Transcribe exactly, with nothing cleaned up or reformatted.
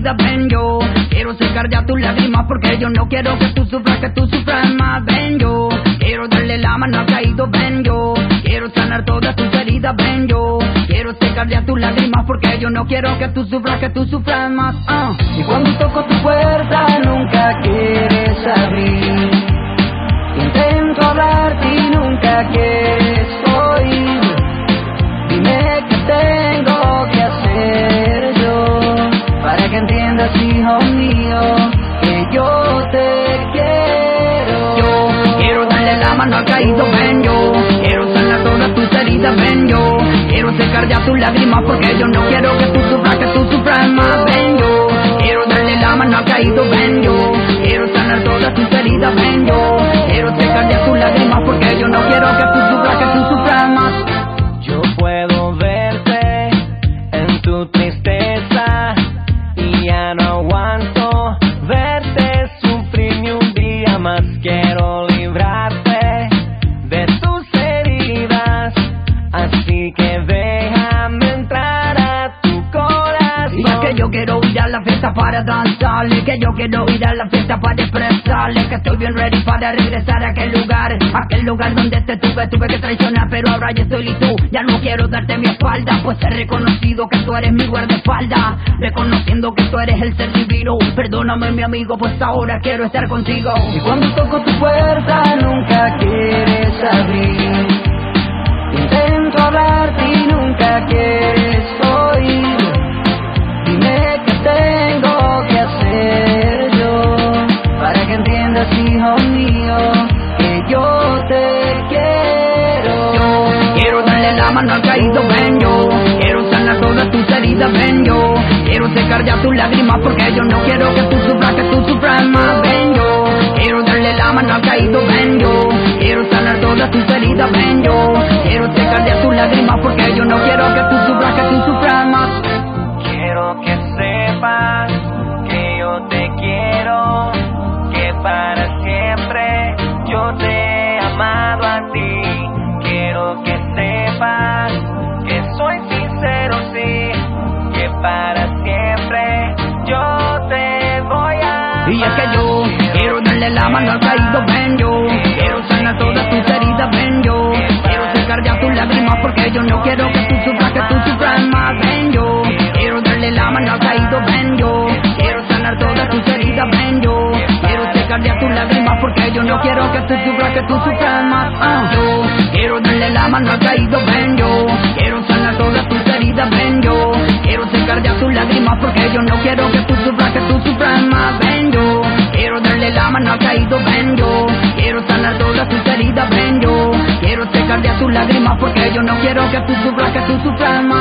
heridas, ven yo. Quiero secar ya tus lágrimas porque yo no quiero que tú sufras, que tú sufras más, ven yo. Quiero darle la mano al caído, ven yo. Quiero sanar todas tus heridas, ven yo. Quiero secar ya tus lágrimas porque yo no quiero que tú sufras, que tú sufras más. uh. Y cuando toco tu puerta nunca quieres abrir. Intento hablarte y nunca quieres oír. Dime qué tengo que hacer yo para que entiendas, hijo mío, que yo te quiero. Yo quiero darle la mano al caído, ven yo. Quiero sanar todas tus heridas, ven yo. Quiero secar ya tus lágrimas porque yo no quiero que tú sufras, que tú sufras más, ven yo. Quiero darle la mano al caído, ven yo. Quiero sanar todas tus heridas, ven yo. Quiero secar ya tus lágrimas porque yo no quiero que tú sufras, que tú sufras más. Yo puedo verte en tu tristeza y ya no aguanto verte sufrir ni un día más. Quiero librarte de tus heridas, así que déjame entrar a tu corazón. Y es que yo quiero ir a la fiesta para danzarle, que yo quiero ir a la fiesta para expresarle que estoy bien ready para regresar a aquel lugar, aquel lugar donde te tuve, tuve que traicionar, pero ahora yo estoy listo, ya no quiero darte mi espalda, pues he reconocido que tú eres mi guardaespaldas, reconociendo que tú eres el ser divino. Perdóname mi amigo, pues ahora quiero estar contigo. Y cuando toco tu puerta nunca quieres abrir. Intento hablarte y nunca quieres oír. Dime qué tengo que hacer yo para que entiendas, hijo mío, que yo te quiero. Yo quiero darle la mano al caído, ven yo. Quiero sanar todas tus heridas, ven yo. Quiero secar ya tus lágrimas porque yo no quiero que tú sufras, que tú sufras más, ven yo. Quiero darle la mano al caído, ven yo. Quiero sanar todas tus heridas, ven yo. Quiero secar ya tus lágrimas porque yo no quiero que tú sufras, que tú sufras más. Quiero que sepas que yo te quiero, que para siempre yo te he amado a ti. Quiero que sepas que soy sincero, sí, que para siempre yo te voy a amar. Y es que yo quiero darle la mano al caído, ven yo. Quiero sanar todas tus heridas, ven yo. Quiero secar ya tus lágrimas porque yo no quiero que tú sufras, que tú sufras más, ven yo. Quiero darle la mano al caído, ven yo. Quiero sanar todas tus heridas, ven yo. Quiero secar ya tus lágrimas porque yo no quiero que tú sufras, que tú sufras más. uh. Yo quiero darle la mano al caído, ven yo. Quiero sanar todas tus heridas, ven yo. Quiero secar ya tus lágrimas porque yo no quiero que tú sufras, que tú sufras más, ven yo. Quiero darle la mano al caído, ven yo. Quiero sanar todas tus heridas, ven yo. Quiero secar ya tus lágrimas porque yo no quiero que tú sufras, que tú sufras más.